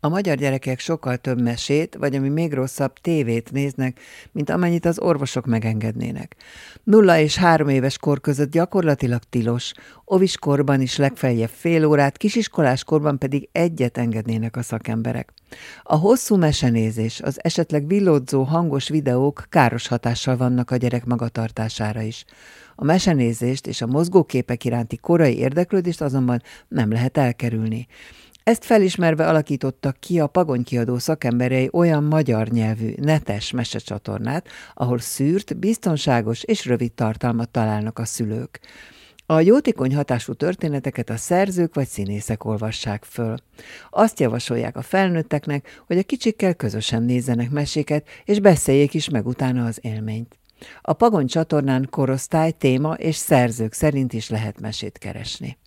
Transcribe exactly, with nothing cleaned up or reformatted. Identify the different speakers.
Speaker 1: A magyar gyerekek sokkal több mesét, vagy ami még rosszabb, tévét néznek, mint amennyit az orvosok megengednének. Nulla és három éves kor között gyakorlatilag tilos, óviskorban is legfeljebb fél órát, kisiskolás korban pedig egyet engednének a szakemberek. A hosszú mesenézés, az esetleg villódzó hangos videók káros hatással vannak a gyerek magatartására is. A mesenézést és a mozgóképek iránti korai érdeklődést azonban nem lehet elkerülni. Ezt felismerve alakítottak ki a Pagony-kiadó szakemberei olyan magyar nyelvű, netes mesecsatornát, ahol szűrt, biztonságos és rövid tartalmat találnak a szülők. A jótékony hatású történeteket a szerzők vagy színészek olvassák föl. Azt javasolják a felnőtteknek, hogy a kicsikkel közösen nézzenek meséket, és beszéljék is meg utána az élményt. A Pagony csatornán korosztály, téma és szerzők szerint is lehet mesét keresni.